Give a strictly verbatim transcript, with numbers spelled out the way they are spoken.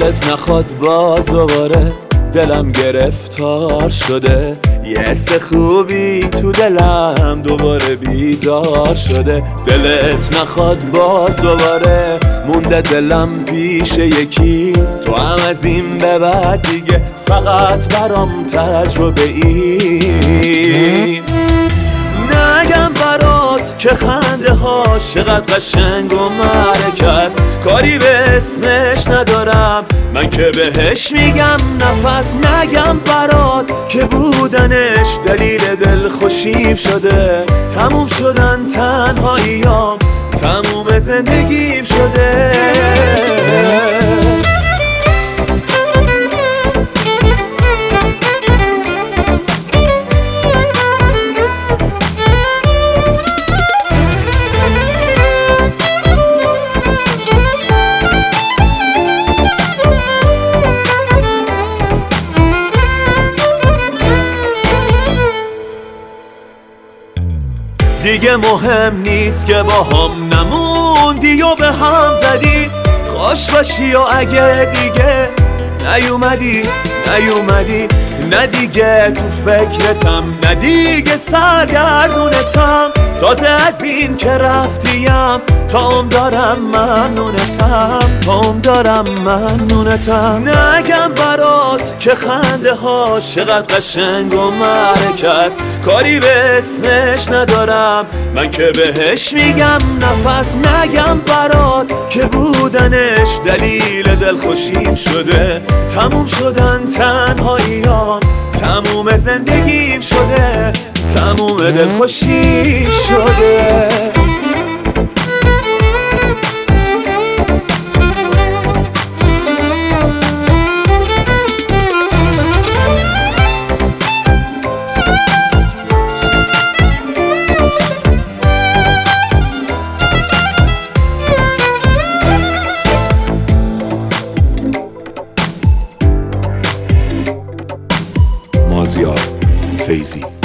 دلت نخواد باز دوباره دلم گرفتار شده، یه حس خوبی تو دلم دوباره بیدار شده. دلت نخواد باز دوباره مونده دلم پیش یکی، تو هم از این به بعد دیگه فقط برام تجربه ای. نگم برات که خنده هاش چقدر قشنگ و مرکز، کاری به اسمش ندارم من که بهش میگم نفس. نگم برات که بودنش دلیل دل خوشیم شده، تموم شدن تنهاییام تموم زندگیم شده. دیگه مهم نیست که با هم نموندی و به هم زدی، خوش باشی و اگه دیگه نیومدی نیومدی نه دیگه تو فکرتم، نه دیگه سرگردونتم. تازه از این که رفتیم تام دارم ممنونتم، تام دارم ممنونتم. نگم برات که خنده هاش چقدر قشنگ و مرکز، کاری به اسمش ندارم من که بهش میگم نفس. نگم برات که بودنش دلیل دل خوشیم شده، تموم شدن تنهاییام تموم زندگیم شده، تموم دل خوشیم شده. مازیار فیضی.